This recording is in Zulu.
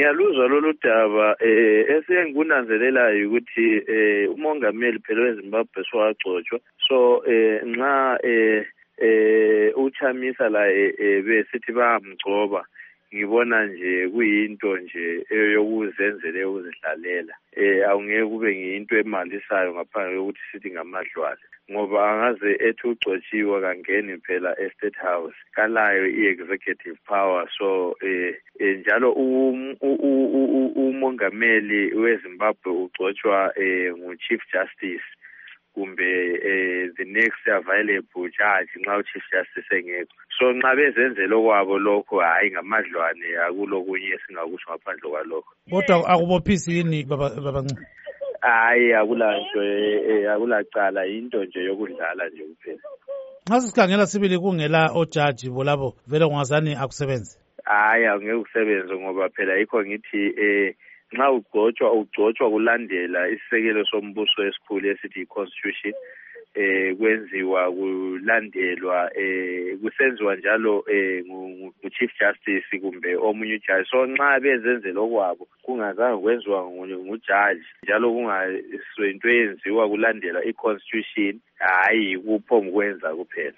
ngiyaluzwa lolu daba esengikunanzelelayo ukuthi umongameli phela weZimbabwe sowagcotshwa so nxa uChamisa la besithi bayamgcoba ngibona nje kuyinto nje yokuzenzela ukuzidlalela awungeke kube ngiyinto emalisayo ngaphandle kokuthi sithi ngamadlwane ngoba angaze ethi ugcotshiwe kangeni phela e-State House kalayo i-executive power so njalo umongameli weZimbabwe ugcotshwa ngu-Chief Justice kumbe the next available judge nxa uChief Justice engekho so nxa bezenzela okwabo lokho hayi ngamadlwane akulokunye esingakusho ngaphandle kwalokho kodwa akubophisi yini baba Ncube hayi akulanto akulacala into nje yokudlala nje kuphela nxa sikhangela sibili kungela ojaji bolabo vele ungazani akusebenze hayi angeke kusebenze ngoba phela yikho ngithi nxa ugcotshwa kulandela isisekelo sombuso esikhulu esithi i-constitution kwenziwa kulandelwa kusenziwa njalo ngu-Chief Justice kumbe omunye ujaji so nxa bezenzela okwabo kungazange kwenziwa ngujaji njalo kungaswento eyenziwa kulandela i-constitution hayi kuphongukwenza kuphela